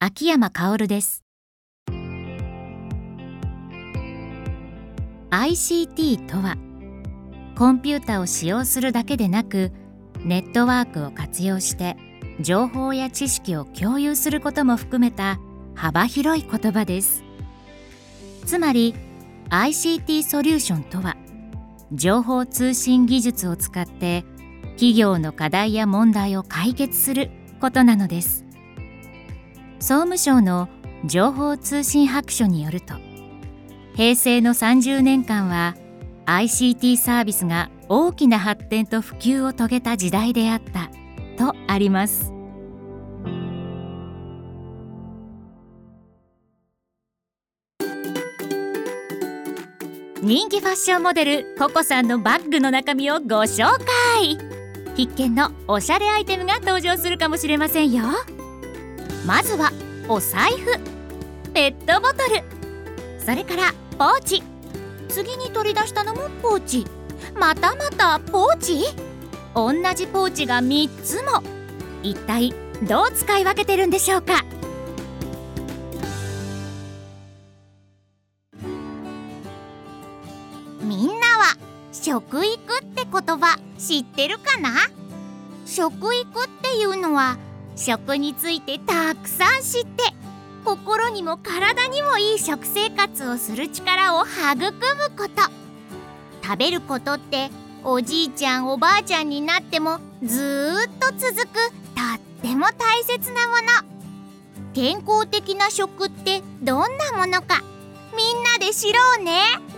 秋山薫です。 ICT とは、コンピュータを使用するだけでなく、ネットワークを活用して情報や知識を共有することも含めた幅広い言葉です。つまり ICT ソリューションとは、情報通信技術を使って企業の課題や問題を解決することなのです。総務省の情報通信白書によると、平成の30年間は ICT サービスが大きな発展と普及を遂げた時代であったとあります。人気ファッションモデルココさんのバッグの中身をご紹介。必見のおしゃれアイテムが登場するかもしれませんよ。まずはお財布、ペットボトル、それからポーチ、次に取り出したのもポーチ、またまたポーチ、同じポーチが3つも。一体どう使い分けてるんでしょうか。みんなは食育って言葉知ってるかな？食育っていうのは、食についてたくさん知って、心にも体にもいい食生活をする力を育むこと。食べることっておじいちゃんおばあちゃんになってもずーっと続くとっても大切なもの。健康的な食ってどんなものか、みんなで知ろうね。